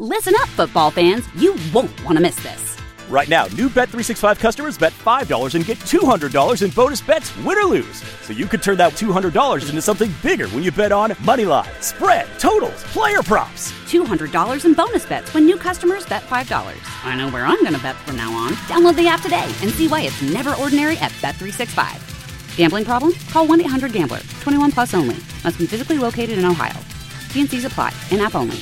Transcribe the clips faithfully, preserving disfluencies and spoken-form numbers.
Listen up, football fans. You won't want to miss this. Right now, new Bet three sixty-five customers bet five dollars and get two hundred dollars in bonus bets, win or lose. So you could turn that two hundred dollars into something bigger when you bet on money line, spread, totals, player props. two hundred dollars in bonus bets when new customers bet five dollars. I know where I'm going to bet from now on. Download the app today and see why it's never ordinary at Bet three sixty-five. Gambling problem? Call one eight hundred gambler. twenty-one plus only. Must be physically located in Ohio. T and C's apply. In-app only.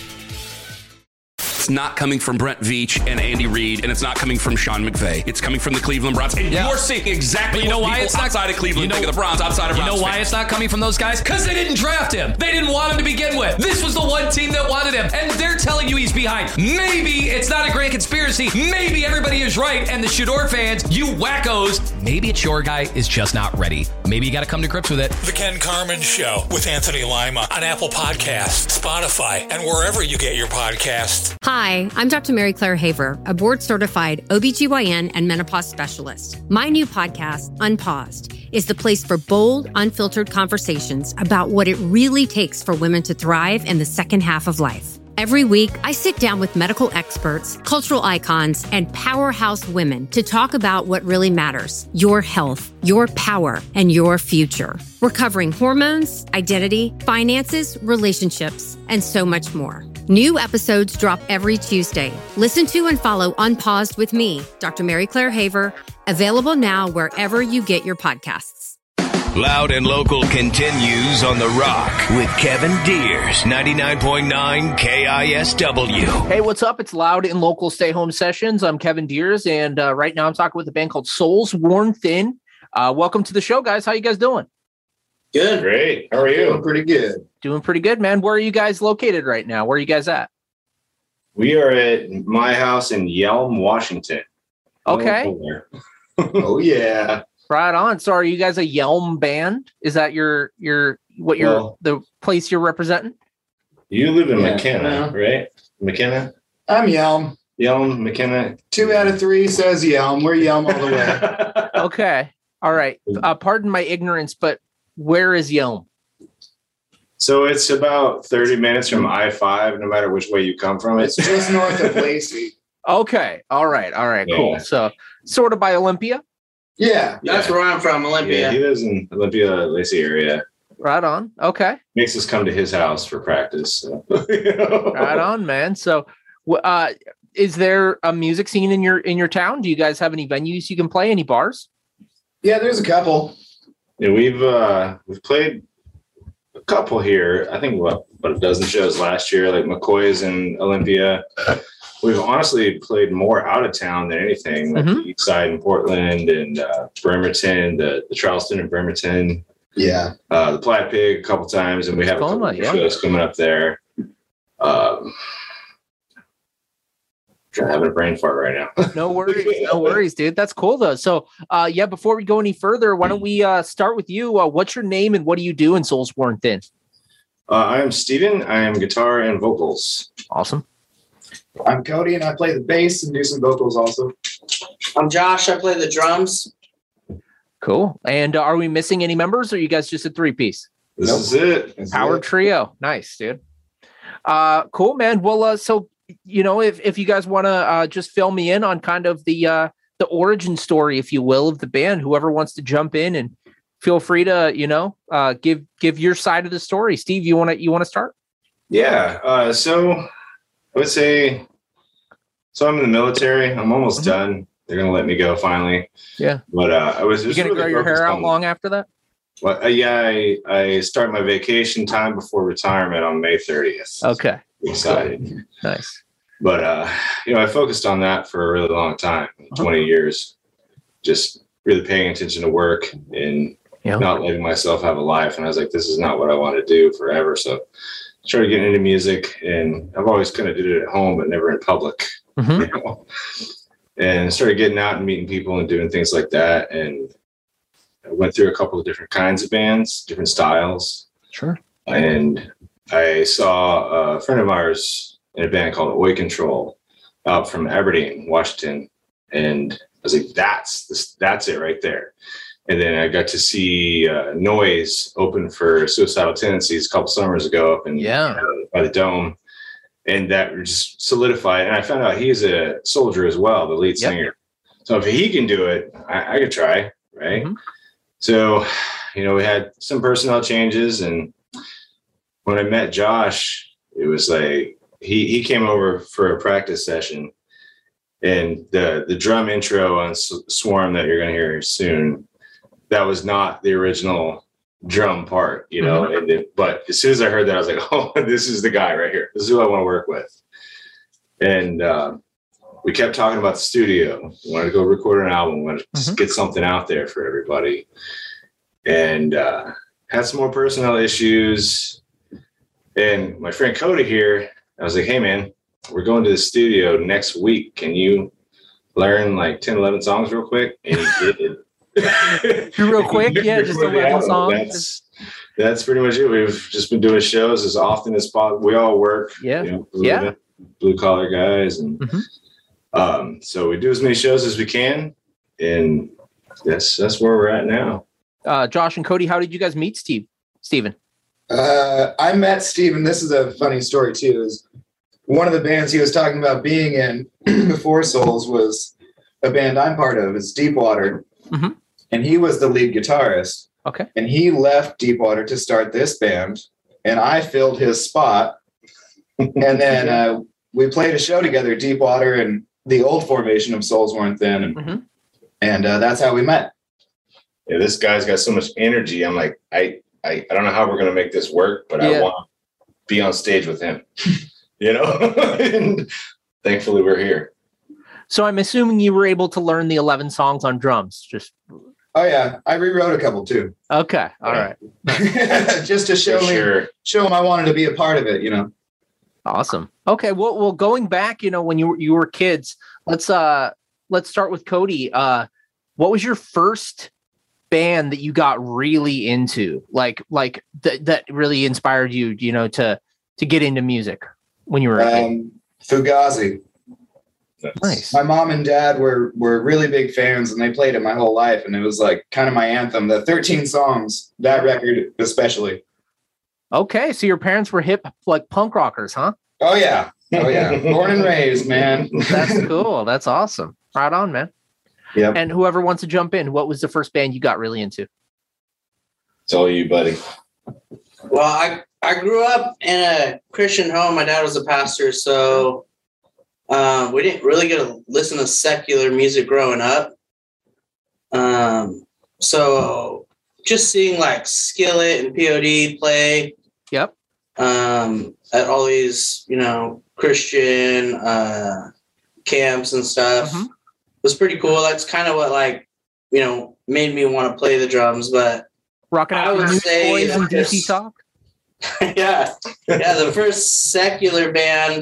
It's not coming from Brent Veach and Andy Reid, and it's not coming from Sean McVay. It's coming from the Cleveland Browns. And yeah. you're seeing exactly you know what why it's outside not, of Cleveland you know, think of the Browns, outside of You Browns know why fans. It's not coming from those guys? Because they didn't draft him. They didn't want him to begin with. This was the one team that wanted him, and they're telling you he's behind. Maybe it's not a grand conspiracy. Maybe everybody is right, and the Shador fans, you wackos, maybe it's your guy is just not ready. Maybe you got to come to grips with it. The Ken Carman Show with Anthony Lima on Apple Podcasts, Spotify, and wherever you get your podcasts. Hi, I'm Doctor Mary Claire Haver, a board-certified O B G Y N and menopause specialist. My new podcast, Unpaused, is the place for bold, unfiltered conversations about what it really takes for women to thrive in the second half of life. Every week, I sit down with medical experts, cultural icons, and powerhouse women to talk about what really matters: your health, your power, and your future. We're covering hormones, identity, finances, relationships, and so much more. New episodes drop every Tuesday. Listen to and follow Unpaused with me, Doctor Mary Claire Haver, available now wherever you get your podcasts. Loud and Local continues on The Rock with Kevin Deers, ninety-nine point nine K I S W. Hey, what's up? It's Loud and Local Stay Home Sessions. I'm Kevin Deers, and uh, right now I'm talking with a band called Souls Worn Thin. Uh, welcome to the show, guys. How you guys doing? Good. Great. How are you? Doing pretty good. Doing pretty good, man. Where are you guys located right now? Where are you guys at? We are at my house in Yelm, Washington. Okay. Oh, yeah. Right on. So are you guys a Yelm band? Is that your, your, what your, well, the place you're representing? You live in yeah, McKenna, yeah. right? McKenna? I'm Yelm. Yelm, McKenna. Two out of three says Yelm. We're Yelm all the way. Okay. All right. Uh, pardon my ignorance, but where is Yelm? So it's about thirty minutes from I five, no matter which way you come from. It's just north of Lacey. Okay. All right. All right. Yeah. Cool. So sort of by Olympia? Yeah. That's yeah. where I'm from, Olympia. Yeah, he lives in Olympia, Lacey area. Right on. Okay. Makes us come to his house for practice. So. Right on, man. So uh, is there a music scene in your in your town? Do you guys have any venues you can play? Any bars? Yeah, there's a couple. Yeah, we've uh, we've played a couple here. I think what about a dozen shows last year, like McCoy's in Olympia. We've honestly played more out of town than anything, like mm-hmm. the East Side in Portland and uh, Bremerton, the, the Charleston and Bremerton. Yeah. Uh, the Platte Pig a couple times, and we have a couple of yeah. shows coming up there. Um, I'm having a brain fart right now. No worries. No worries, dude. That's cool, though. So, uh, yeah, before we go any further, why don't we uh, start with you? Uh, what's your name and what do you do in Souls Worn Thin? Uh, I am Steven. I am guitar and vocals. Awesome. I'm Cody, and I play the bass and do some vocals also. I'm Josh. I play the drums. Cool. And uh, are we missing any members, or are you guys just a three-piece? This nope. is it. This Power is it. trio. Nice, dude. Uh, cool, man. Well, uh, so, you know, if, if you guys want to uh, just fill me in on kind of the uh, the origin story, if you will, of the band, whoever wants to jump in, and feel free to, you know, uh, give give your side of the story. Steve, you want to you want to start? Yeah. Uh, so I would say, so I'm in the military. I'm almost mm-hmm. done. They're going to let me go finally. Yeah. But uh, I was just you going to really grow your hair out on, long after that? Well, uh, yeah, I, I start my vacation time before retirement on May thirtieth. Okay. Excited. Nice. But, uh, you know, I focused on that for a really long time, twenty years, just really paying attention to work and yeah. not letting myself have a life. And I was like, this is not what I want to do forever. So I started getting into music, and I've always kind of did it at home, but never in public. Mm-hmm. You know? And started getting out and meeting people and doing things like that. And I went through a couple of different kinds of bands, different styles. Sure. And I saw a friend of ours in a band called Oi Control out from Aberdeen, Washington. And I was like, that's this, that's it right there. And then I got to see uh, Noise open for Suicidal Tendencies a couple summers ago up in yeah. uh, by the Dome. and that just solidified. And I found out he's a soldier as well, the lead Yep. singer. So if he can do it, I, I could try, right? Mm-hmm. So, you know, we had some personnel changes, and when I met Josh, it was like he he came over for a practice session, and the the drum intro on S- Swarm that you're going to hear soon, that was not the original drum part, you know. Mhm. And it, but as soon as I heard that, I was like, oh, this is the guy right here. This is who I want to work with. And uh, we kept talking about the studio. We wanted to go record an album. We wanted to just get something out there for everybody. And uh, had some more personnel issues. And my friend Cody here, I was like, hey, man, we're going to the studio next week. Can you learn like ten, eleven songs real quick? And he did. Real quick, yeah, just eleven songs. That's, that's pretty much it. We've just been doing shows as often as possible. We all work. Yeah. You know, Yeah. Blue collar guys. And Mhm. um, so we do as many shows as we can. And that's that's where we're at now. Uh, Josh and Cody, how did you guys meet Steve? Steven? Uh, I met Steven. This is a funny story too. Is one of the bands he was talking about being in before Souls was a band I'm part of. It's Deepwater, Mhm. and he was the lead guitarist. Okay. And he left Deepwater to start this band, and I filled his spot. And then uh, we played a show together, Deepwater, and the old formation of Souls Weren't Thin, and Mhm. and uh, that's how we met. Yeah, this guy's got so much energy. I'm like, I I, I don't know how we're gonna make this work, but Yeah. I want to be on stage with him. You know? And thankfully we're here. So I'm assuming you were able to learn the eleven songs on drums. Just Oh yeah, I rewrote a couple too, okay. All right. just to show For him sure. show him I wanted to be a part of it. You know. Awesome. Okay. Well, well, going back, you know, when you were you were kids, let's uh let's start with Cody. Uh, what was your first band that you got really into? Like like that that really inspired you, you know, to to get into music when you were a kid? Um, Fugazi. Nice. My mom and dad were were really big fans, and they played it my whole life, and it was like kind of my anthem. The thirteen songs, that record especially. Okay, so your parents were hip like punk rockers, huh? Oh yeah, oh yeah, born and raised, man. That's cool. That's awesome. Right on, man. Yep. And whoever wants to jump in, what was the first band you got really into? It's all you, buddy. Well, I, I grew up in a Christian home. My dad was a pastor, so um, we didn't really get to listen to secular music growing up. Um, so just seeing like Skillet and P O D play. Yep. Um, at all these, you know, Christian uh, camps and stuff. Mhm. Was pretty cool. That's kind of what like, you know, made me want to play the drums. But Rocking I out would with say Newsboys and the D C first- Talk? yeah, yeah. The first secular band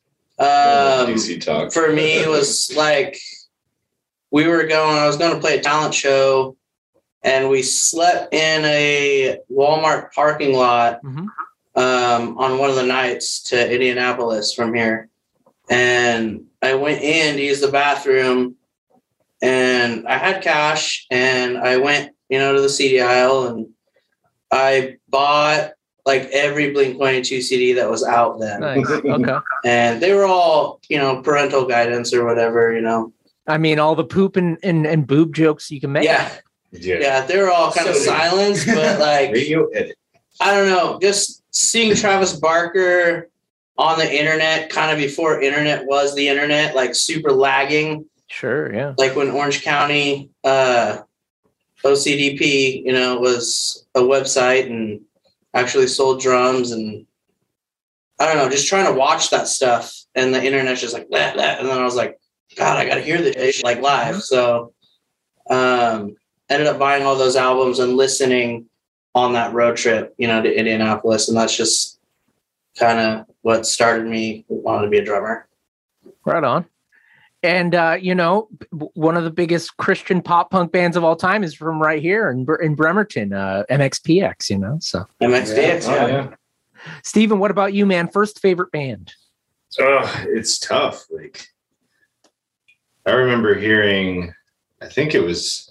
D um, C Talk. for me was like we were going. I was going to play a talent show, and we slept in a Walmart parking lot Mhm. um, on one of the nights to Indianapolis from here. And I went in to use the bathroom, and I had cash, and I went, you know, to the C D aisle, and I bought like every Blink one eighty-two C D that was out then. Nice. Okay. And they were all, you know, parental guidance or whatever, you know. I mean, all the poop and, and, and boob jokes you can make. Yeah. Yeah. Yeah. They were all kind of So- silenced, but like, Radio edit. I don't know, just seeing Travis Barker on the internet, kind of before internet was the internet, like super lagging, Sure. Yeah. like when Orange County uh, O C D P, you know, was a website and actually sold drums, and I don't know, just trying to watch that stuff, and the internet's just like that, that, and then I was like, God, I got to hear this like live. So, um, ended up buying all those albums and listening on that road trip, you know, to Indianapolis, and that's just kind of what started me wanting to be a drummer. Right on. And, uh, you know, b- one of the biggest Christian pop punk bands of all time is from right here in, Bre- in Bremerton, uh, M X P X, you know, so. M X D X, Oh, yeah. yeah. Steven, what about you, man? First favorite band? Oh, it's tough. Like, I remember hearing, I think it was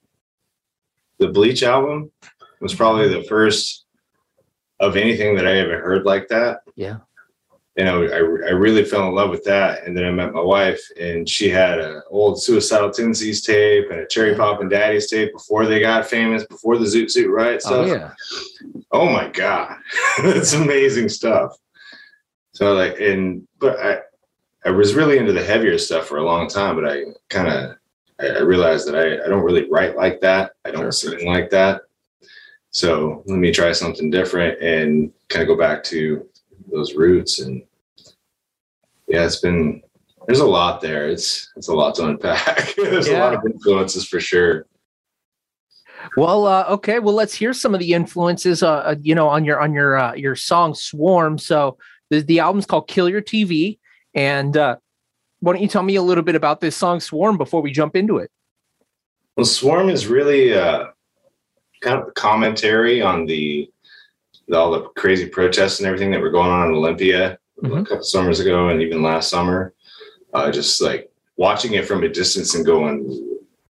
the Bleach album was probably the first of anything that I ever heard like that. Yeah. you know, I, I really fell in love with that. And then I met my wife, and she had an old Suicidal Tendencies tape and a Cherry Poppin' Daddies tape before they got famous, before the Zoot Suit Riot stuff. Oh, yeah. Oh my God. That's amazing stuff. So like, and, but I, I was really into the heavier stuff for a long time, but I kind of, I realized that I, I don't really write like that. I don't sing like that. So let me try something different and kind of go back to those roots. And yeah, it's been, there's a lot there. It's, it's a lot to unpack. There's yeah. a lot of influences for sure. Well, uh, okay. Well, let's hear some of the influences, uh, you know, on your, on your, uh, your song Swarm. So the, the album's called Kill Your T V. And, uh, why don't you tell me a little bit about this song Swarm before we jump into it? Well, Swarm is really uh, kind of a commentary on the, the all the crazy protests and everything that were going on in Olympia mm-hmm. a couple summers ago and even last summer. Uh, just like watching it from a distance and going,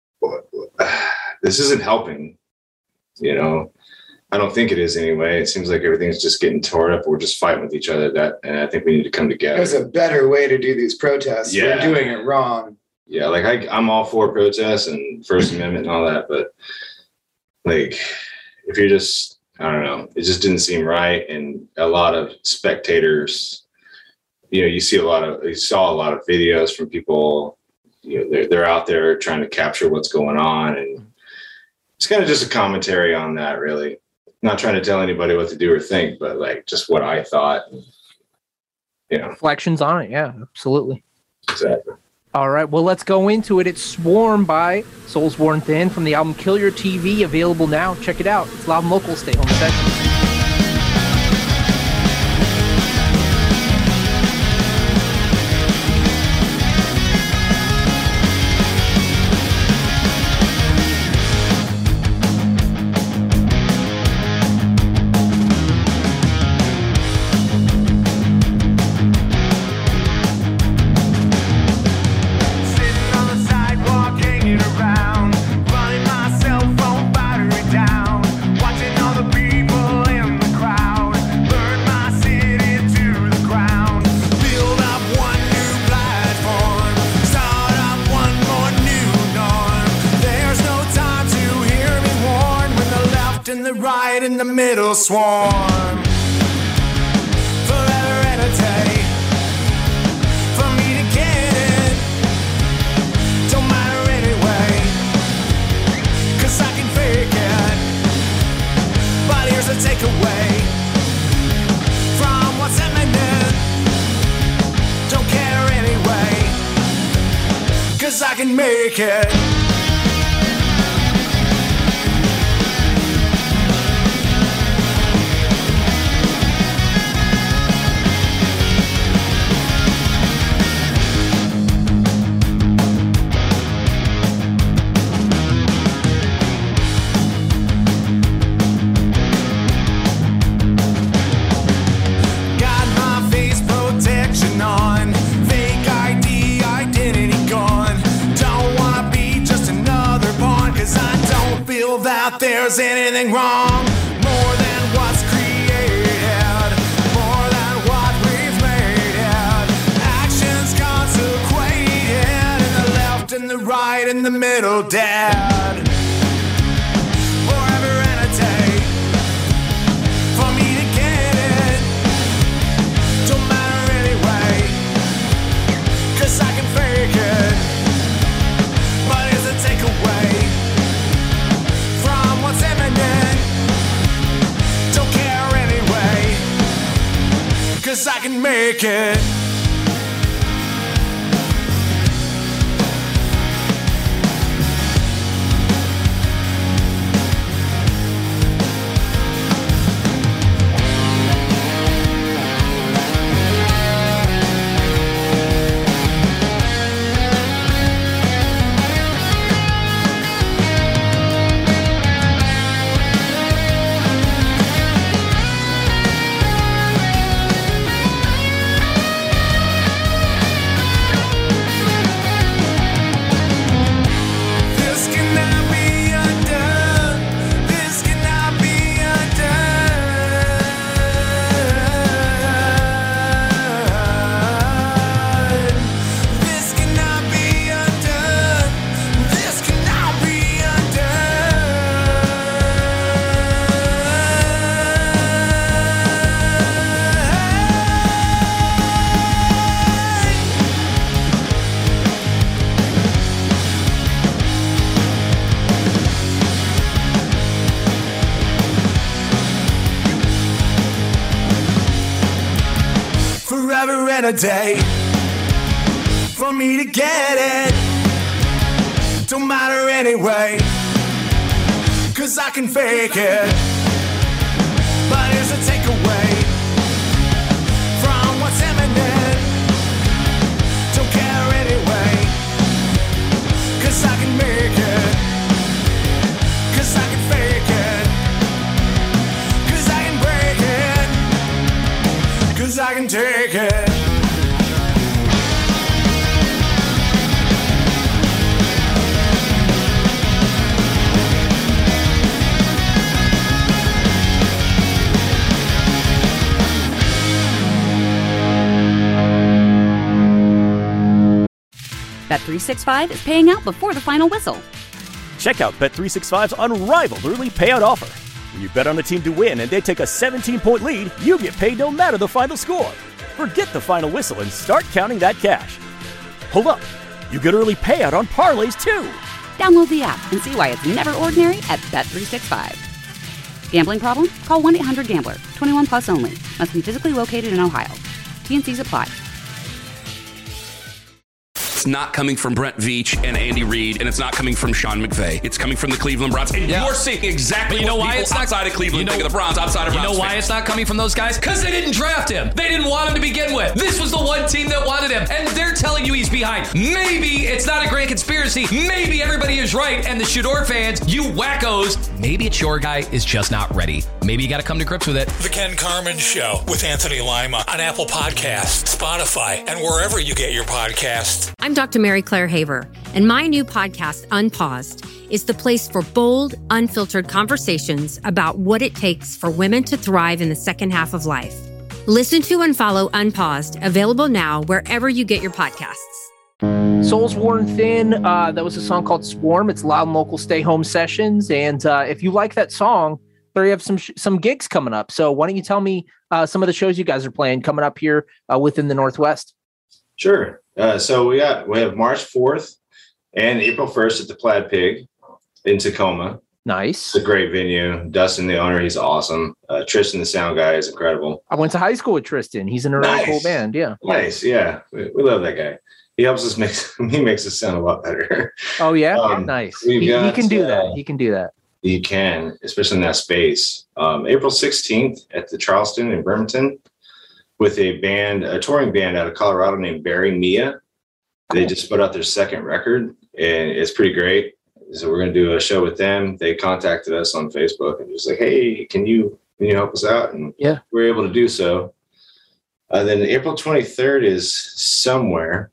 this isn't helping, you know. I don't think it is anyway. It seems like everything's just getting torn up. We're just fighting with each other. That, and I think we need to come together. There's a better way to do these protests. Yeah. We're doing it wrong. Yeah, like I, I'm all for protests and First Amendment and all that, but like if you're just, I don't know, it just didn't seem right. And a lot of spectators, you know, you see a lot of, you saw a lot of videos from people, you know, they're they're out there trying to capture what's going on, and it's kind of just a commentary on that, really. Not trying to tell anybody what to do or think, but like just what I thought, you know. Reflections on it. Yeah, absolutely. Exactly. All right. Well, let's go into it. It's Swarm by Souls Worn Thin from the album Kill Your T V, available now. Check it out. It's Loud and Local. Stay home sessions. In the middle swarm forever and a day for me to get it. Don't matter anyway, cause I can fake it. But here's a takeaway from what's imminent. Don't care anyway, cause I can make it. There's anything wrong more than what's created, more than what we've made it. Actions consecrated in the left and the right and the middle dead. Forever and a day for me to get it. Don't matter anyway, cause I can fake it. But here's a takeaway what's imminent. Don't care anyway, cause I can make it. a day for me to get it. Don't matter anyway, cause I can fake it. But here's a takeaway from what's imminent. Don't care anyway, cause I can make it. Cause I can fake it. Cause I can break it. Cause I can take it. Bet three sixty-five is paying out before the final whistle. Check out Bet three sixty-five's unrivaled early payout offer. When you bet on a team to win and they take a seventeen-point lead, you get paid no matter the final score. Forget the final whistle and start counting that cash. Hold up. You get early payout on parlays, too. Download the app and see why it's never ordinary at Bet three sixty-five. Gambling problem? Call one eight hundred gambler. twenty-one plus only. Must be physically located in Ohio. T and Cs apply. It's not coming from Brent Veach and Andy Reid, and it's not coming from Sean McVay. It's coming from the Cleveland Browns. And yeah. you're seeing exactly but you know what why people it's not, outside of Cleveland you know, think of the Browns, outside of You Browns know why fans. it's not coming from those guys? Because they didn't draft him. They didn't want him to begin with. This was the one team that wanted him, and they're telling you he's behind. Maybe it's not a grand conspiracy. Maybe everybody is right, and the Shador fans, you wackos, maybe it's your guy is just not ready. Maybe you got to come to grips with it. The Ken Carman Show with Anthony Lima on Apple Podcasts, Spotify, and wherever you get your podcasts. I'm Doctor Mary Claire Haver, and my new podcast, Unpaused, is the place for bold, unfiltered conversations about what it takes for women to thrive in the second half of life. Listen to and follow Unpaused, available now wherever you get your podcasts. Souls Worn Thin, uh, that was a song called Swarm. It's Loud and Local Stay Home Sessions. And uh, if you like that song, there you have some sh- some gigs coming up. So why don't you tell me uh, some of the shows you guys are playing coming up here uh, within the Northwest? Sure. Uh, so we got we have March fourth and April first at the Plaid Pig in Tacoma. Nice. It's a great venue. Dustin, the owner, he's awesome. Uh, Tristan, the sound guy, is incredible. I went to high school with Tristan. He's in a really Nice. cool band. Yeah. Nice. Yeah. We, we love that guy. He helps us make he makes us sound a lot better. Oh, yeah? Um, nice. we've He, he got, can do uh, that. He can do that. You can, especially in that space. Um, April sixteenth at the Charleston in Bremerton with a band, a touring band out of Colorado named Barry Mia. They just put out their second record, and it's pretty great. So we're going to do a show with them. They contacted us on Facebook and just like, hey, can you can you help us out? And yeah, we were able to do so. Uh, then April twenty-third is somewhere.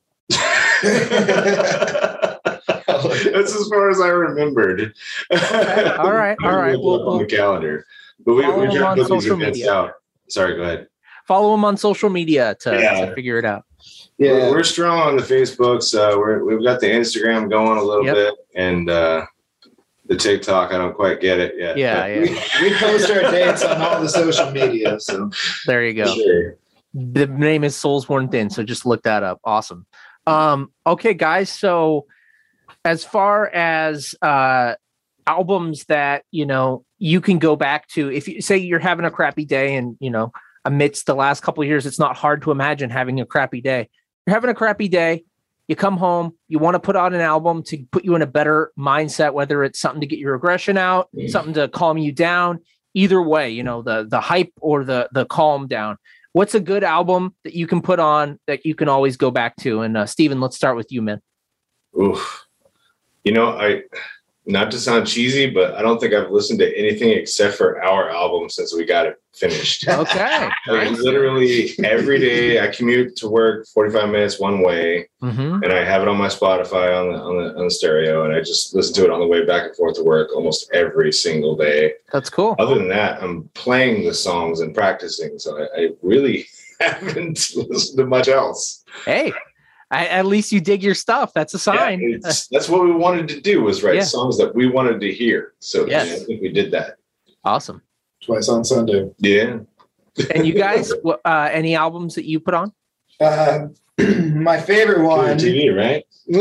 That's as far as I remembered. Okay. All right, all right. Well, on the calendar, but we, follow we're him trying on to put these social events media. out. Sorry, go ahead. Follow him on social media to, Yeah. to figure it out. Yeah, we're, we're strong on the Facebooks. Uh, we're, we've got the Instagram going a little Yep. bit, and uh, the TikTok. I don't quite get it yet. Yeah, but- yeah. We post our dates on all the social media. So There you go. Sure. The name is Souls Worn Thin, so just look that up. Awesome. Um, okay, guys. So as far as uh, albums that, you know, you can go back to, if you say you're having a crappy day and, you know, amidst the last couple of years, it's not hard to imagine having a crappy day. You're having a crappy day. You come home, you want to put out an album to put you in a better mindset, whether it's something to get your aggression out, Mm. something to calm you down. Either way, you know, the the hype or the the calm down. What's a good album that you can put on that you can always go back to? And uh, Steven, let's start with you, man. Oof. You know, I not to sound cheesy, but I don't think I've listened to anything except for our album since we got it finished. Okay. Like literally every day I commute to work forty-five minutes one way, Mm-hmm. and I have it on my Spotify on the, on the on the stereo, and I just listen to it on the way back and forth to work almost every single day. That's cool. Other than that, I'm playing the songs and practicing, so I, I really haven't listened to much else. Hey, I, at least you dig your stuff. That's a sign. Yeah, it's- that's what we wanted to do, was write Yeah. songs that we wanted to hear. So Yes. yeah, I think we did that. Awesome. twice on Sunday. Yeah. And you guys, what, uh, any albums that you put on? Uh, my favorite one. T V, right?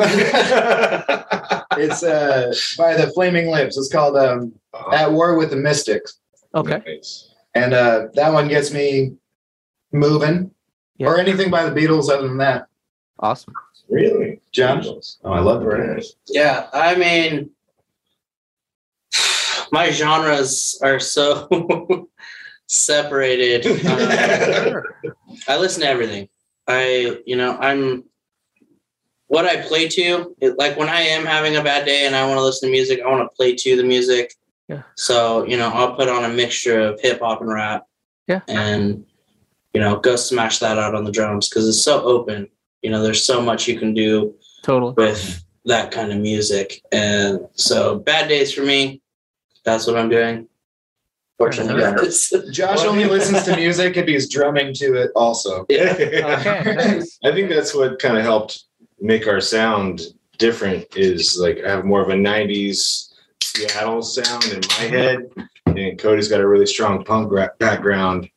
It's uh, by the Flaming Lips. It's called um, At War with the Mystics. Okay. Nice. And uh, that one gets me moving. Yeah. Or anything by the Beatles other than that. Awesome. Really? John? Oh, I love the Beatles. Yeah, I mean, my genres are so separated. Uh, I listen to everything. I, you know, I'm what I play to. It, like when I am having a bad day and I want to listen to music, I want to play to the music. Yeah. So, you know, I'll put on a mixture of hip hop and rap. Yeah. And, you know, go smash that out on the drums because it's so open. You know, there's so much you can do totally with that kind of music. And so bad days for me, that's what I'm doing. Fortunately, guys. Josh only listens to music if he's drumming to it also. Yeah. Okay, nice. I think that's what kind of helped make our sound different is like I have more of a nineties Seattle sound in my head, and Cody's got a really strong punk rap background,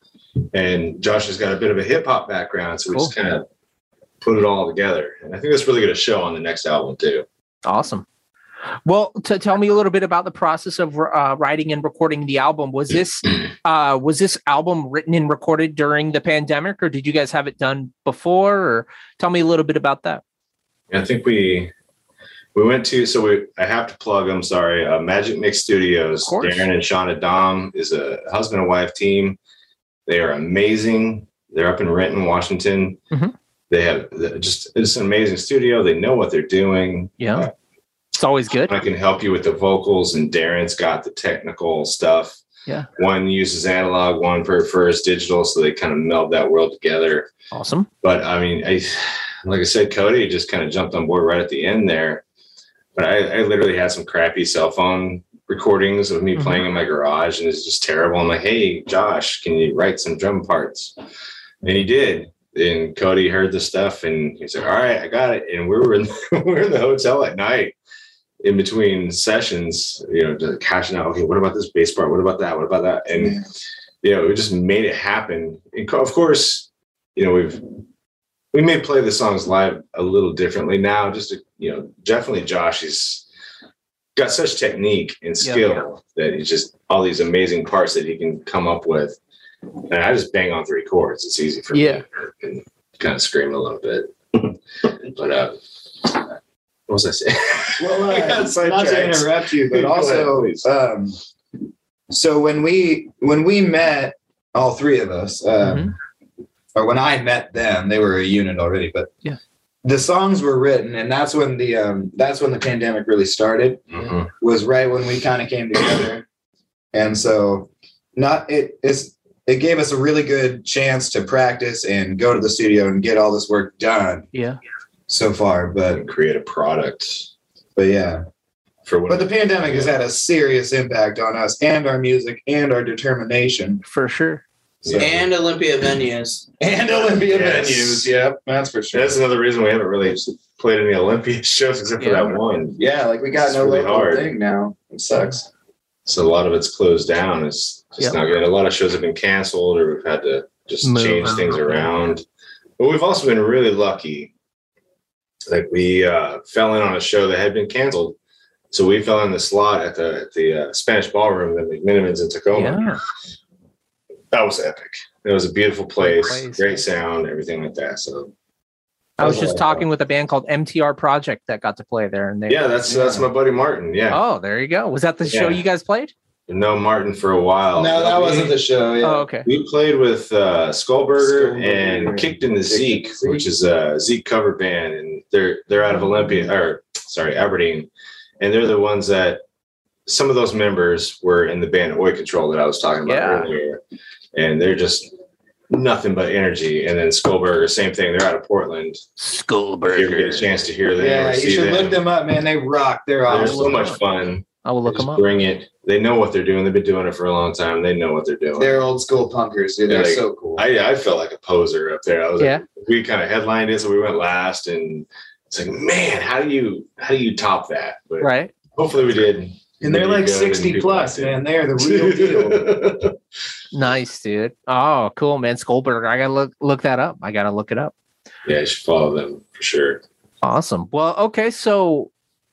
and Josh has got a bit of a hip hop background, so we Cool. just kind of put it all together. And I think that's really going to show on the next album too. Awesome. Well, to tell me a little bit about the process of uh, writing and recording the album. Was this uh, was this album written and recorded during the pandemic, or did you guys have it done before? Or tell me a little bit about that. I think we we went to so we I have to plug. I'm sorry, uh, Magic Mix Studios. Darren and Shauna Dom is a husband and wife team. They are amazing. They're up in Renton, Washington. Mm-hmm. They have just it's an amazing studio. They know what they're doing. Yeah. Uh, It's always good. I can help you with the vocals, and Darren's got the technical stuff. Yeah. One uses analog, one prefers digital, so they kind of meld that world together. Awesome. But I mean, I like I said, Cody just kind of jumped on board right at the end there. But I, I literally had some crappy cell phone recordings of me Mm-hmm. playing in my garage, and it's just terrible. I'm like, hey, Josh, can you write some drum parts? And he did. And Cody heard the stuff, and he's like, all right, I got it. And we were in, we were in the hotel at night. In between sessions, you know, just cashing out, okay, what about this bass part? What about that? What about that? And, yeah. you know, we just made it happen. And of course, you know, we've, we may play the songs live a little differently now, just to, you know, definitely Josh, he's got such technique and skill yeah, yeah. that he's just all these amazing parts that he can come up with. And I just bang on three chords. It's easy for yeah. me and kind of scream a little bit. But, uh, what was I saying? Well, uh, not to interrupt you, but also, um, so when we when we met, all three of us, um, mm-hmm. or when I met them, they were a unit already. But yeah, the songs were written, and that's when the um, that's when the pandemic really started. Mm-hmm. Was right when we kind of came together, and so not it is. It gave us a really good chance to practice and go to the studio and get all this work done. Yeah. So far, but create a product. But yeah, for what but the pandemic has had a serious impact on us and our music and our determination for sure. So. And Olympia venues and Olympia yes. venues. Yep, that's for sure. That's another reason we haven't really played any Olympia shows except yeah. for that one. Yeah, like we got it's no really local hard. thing now. It sucks. So a lot of it's closed down. It's just yep. not good. A lot of shows have been canceled, or we've had to just Move change on. things around. But we've also been really lucky. Like we uh, fell in on a show that had been canceled, so we fell in the slot at the at the uh, Spanish Ballroom at McMinimans in Tacoma. Yeah. That was epic. It was a beautiful place, place. great sound, everything like that. So I was just talking with a band called M T R Project that got to play there, and they yeah, that's yeah. that's my buddy Martin. Yeah. Oh, there you go. Was that the show yeah. you guys played? No, Martin for a while. No, that we, wasn't the show. Yeah. Oh, okay. We played with uh, Skullburger, Skullburger and Kicked in the Zeke, Zeke, which is a Zeke cover band, and they're they're out of Olympia, or sorry, Aberdeen, and they're the ones that some of those members were in the band Oi Control that I was talking about yeah. earlier, and they're just nothing but energy. And then Skullburger, same thing. They're out of Portland. Skullburger. If you ever get a chance to hear them, yeah, you should them. look them up, man. They rock. They're awesome. They're so much fun. I will look Just them up. Bring it. They know what they're doing. They've been doing it for a long time. They know what they're doing. They're old school punkers. Dude. They're like, so cool. I, I felt like a poser up there. I was yeah. like, we kind of headlined it, so we went last, and it's like, man, how do you how do you top that? But right. Hopefully we did. And they're like sixty plus, man. They're the real deal. Nice, dude. Oh, cool, man. Skullburger. I gotta look look that up. I gotta look it up. Yeah, you should follow them for sure. Awesome. Well, okay, so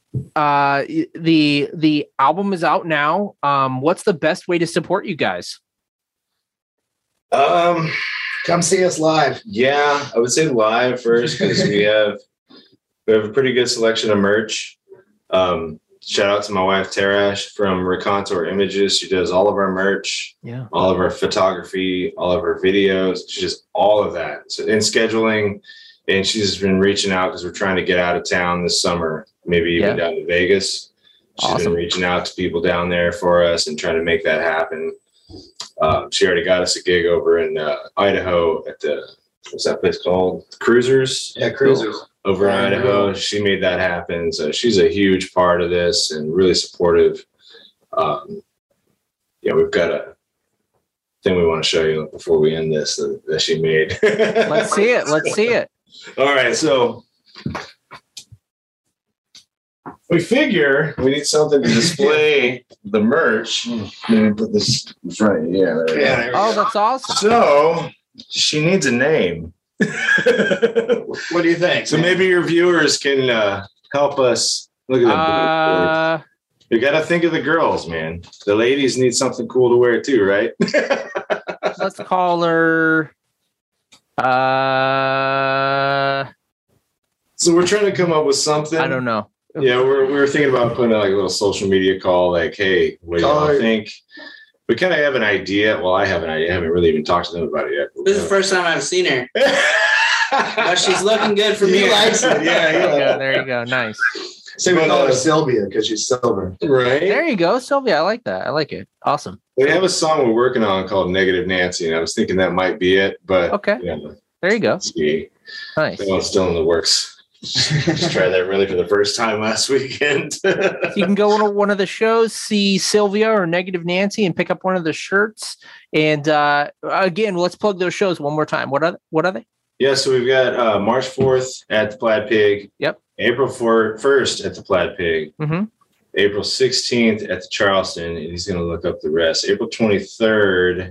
uh the the album is out now. Um what's the best way to support you guys? Um Come see us live. Yeah, I would say live first because we have we have a pretty good selection of merch. Um, shout out to my wife Tarash from Recontour Images. She does all of our merch, yeah, all of our photography, all of our videos. She does all of that. So in scheduling, and she's been reaching out because we're trying to get out of town this summer, maybe even Yeah. down to Vegas. She's Awesome. been reaching out to people down there for us and trying to make that happen. Um, she already got us a gig over in uh, Idaho at the, what's that place called? Cruisers? Yeah, Cruisers. Over in Idaho. She made that happen. So she's a huge part of this and really supportive. Um, yeah, we've got a thing we want to show you before we end this that, that she made. Let's see it. Let's see it. All right. So we figure we need something to display the merch. Let me put this in front of you. Yeah. There Yeah. Oh, that's awesome. So she needs a name. What do you think? So man? maybe your viewers can uh, help us. Look at that. Uh, You got to think of the girls, man. The ladies need something cool to wear too, right? let's call her. Uh, So we're trying to come up with something. I don't know. Yeah, we're we're thinking about putting out like a little social media call, like, hey, what do y'all Call- think? We kind of have an idea. Well, I have an idea. I haven't really even talked to them about it yet. This is the first time I've seen her. But she's looking good for me. He likes it. Yeah, There you yeah. go. There you go. Nice. So we But, call her uh, Sylvia because she's silver. Right. There you go, Sylvia. I like that. I like it. Awesome. We have a song we're working on called Negative Nancy, and I was thinking that might be it, but Okay. yeah, There you go. let's see. Nice. That one's still in the works. Just tried that really for the first time last weekend. You can go to one of the shows, see Sylvia or Negative Nancy, and pick up one of the shirts. And uh, again, let's plug those shows one more time. What are what are they? Yeah, so we've got uh, March fourth at the Plaid Pig. Yep. April first at the Plaid Pig. Mm-hmm. April sixteenth at the Charleston, and he's going to look up the rest. April twenty-third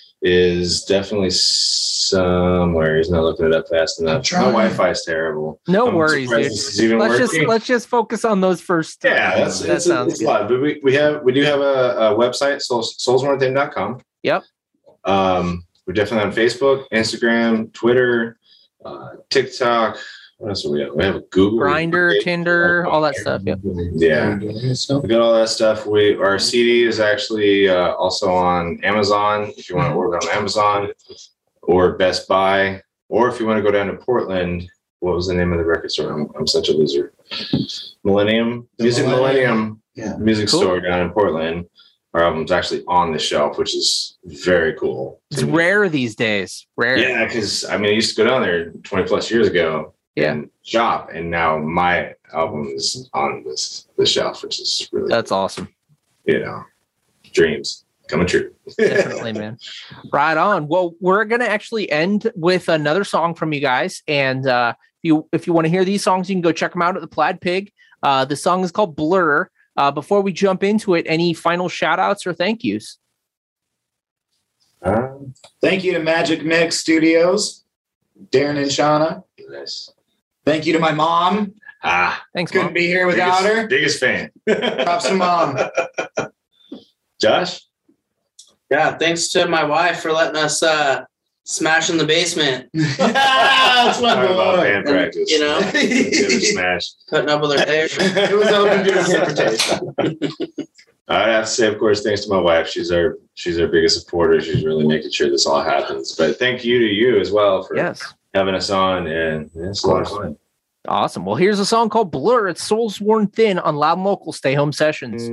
is definitely somewhere. He's not looking it up fast enough. My trying. Wi-Fi is terrible. No I'm worries, surprised dude. this is even Let's just working. let's just focus on those first. Yeah, that's, that it's, a, sounds it's a good. lot. But we, we have we do have a, a website, souls one thing dot com. Yep. Um, we're definitely on Facebook, Instagram, Twitter, uh, TikTok. What else do we have? We have a Google, Grindr, Tinder, all that stuff. Yep. Yeah, we got all that stuff. We our C D is actually uh, also on Amazon if you want to order on Amazon, or Best Buy, or if you want to go down to Portland. What was the name of the record store? I'm, I'm such a loser. Millennium The Music Millennium. Millennium Yeah. Music Cool. Store down in Portland. Our album's actually on the shelf, which is very cool. It's rare these days. Rare. Yeah, because I mean, I used to go down there twenty plus years ago Yeah. and shop, and now my album is on this the shelf, which is really That's awesome. you know, dreams coming true. Definitely, man. Right on. Well, we're gonna actually end with another song from you guys, and uh, if you if you want to hear these songs, you can go check them out at the Plaid Pig. Uh, the song is called Blur. Uh, before we jump into it, any final shout outs or thank yous? Um, Thank you to Magic Mix Studios, Darren and Shauna. nice. Thank you to my mom. Ah, Thanks, Couldn't Mom. be here without biggest, her. biggest fan. Props to mom. Josh? Yeah, thanks to my wife for letting us uh, smash in the basement. That's my Talking about boy. band practice. You know? Give it a smash. Putting up with her hair. It was open to interpretation. I'd have to say, of course, thanks to my wife. She's our she's our biggest supporter. She's really making sure this all happens. But thank you to you as well for Yes. having us on, and it's a lot of fun. Awesome. Well, here's a song called Blur. It's Souls Worn Thin on Loud and Local Stay Home Sessions.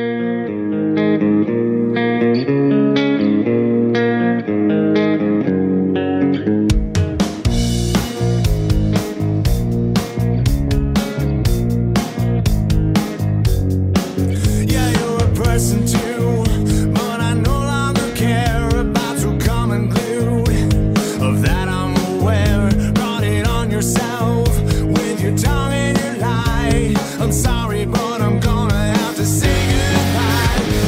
Yeah, you're a person too, but I no longer care about your common glue. Of that I'm aware. Brought it on yourself with your tongue and your lie. I'm sorry, but I'm gonna have to say goodbye.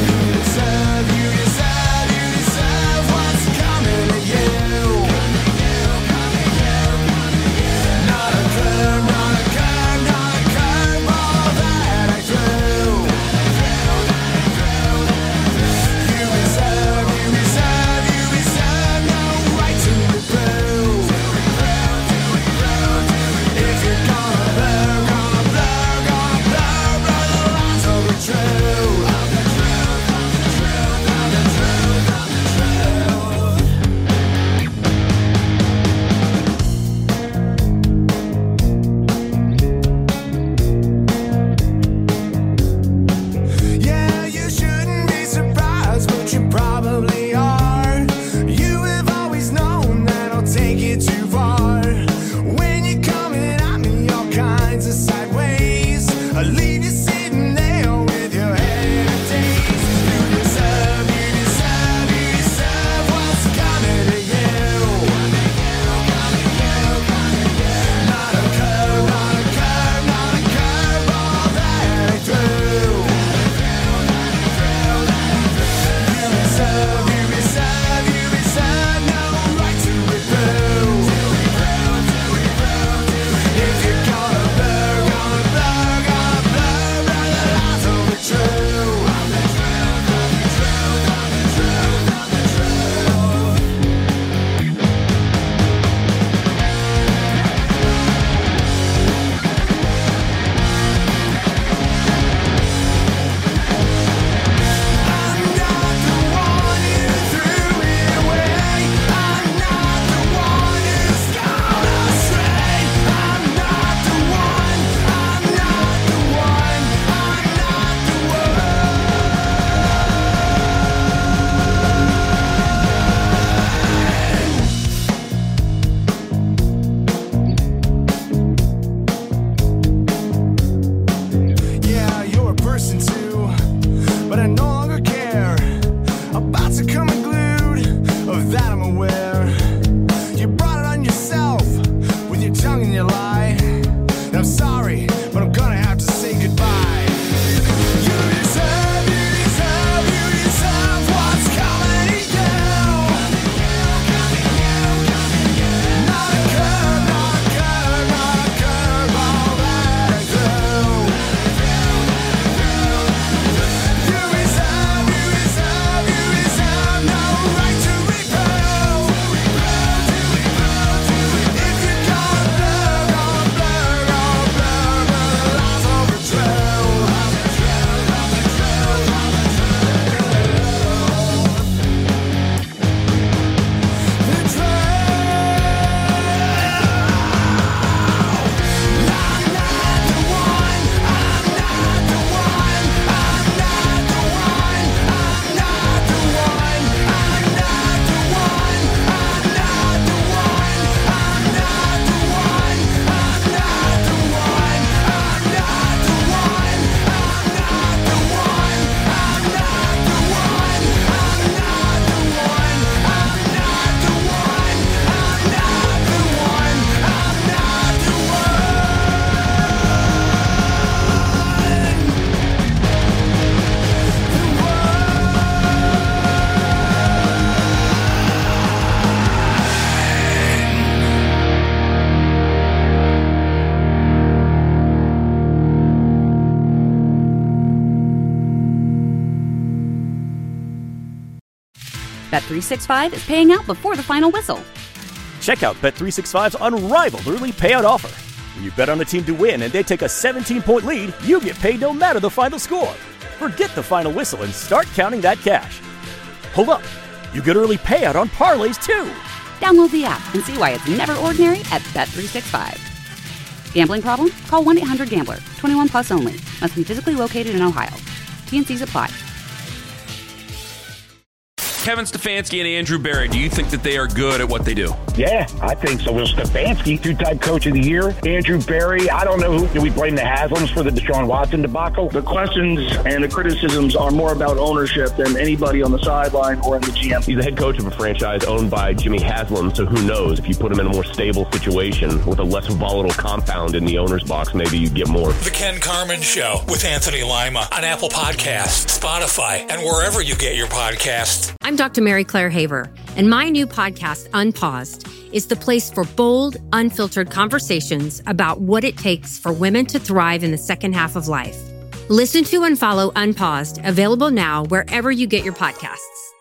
sorry, but I'm gonna have to say goodbye. You deserve, you deserve, you deserve what's coming down. Not a curve, not a curve, not a curve, all that through. You deserve, you deserve, you deserve no right to repel. If you can't blur, gonna blur, gonna blur, the lines of betrayal. Bet three sixty-five is paying out before the final whistle. Check out Bet three sixty-five's unrivaled early payout offer. When you bet on a team to win and they take a seventeen-point lead, you get paid no matter the final score. Forget the final whistle and start counting that cash. Hold up. You get early payout on parlays, too. Download the app and see why it's never ordinary at Bet three sixty-five. Gambling problem? Call one eight hundred gambler. twenty-one plus only. Must be physically located in Ohio. T and C's apply. Kevin Stefanski and Andrew Berry, do you think that they are good at what they do? Yeah, I think so. Well, Stefanski, two-time coach of the year. Andrew Berry, I don't know who. Do we blame the Haslams for the Deshaun Watson debacle? The questions and the criticisms are more about ownership than anybody on the sideline or in the G M. He's the head coach of a franchise owned by Jimmy Haslam, so who knows? If you put him in a more stable situation with a less volatile compound in the owner's box, maybe you'd get more. The Ken Carman Show with Anthony Lima on Apple Podcasts, Spotify, and wherever you get your podcasts. I'm Doctor Mary Claire Haver, and my new podcast, Unpaused, is the place for bold, unfiltered conversations about what it takes for women to thrive in the second half of life. Listen to and follow Unpaused, available now wherever you get your podcasts.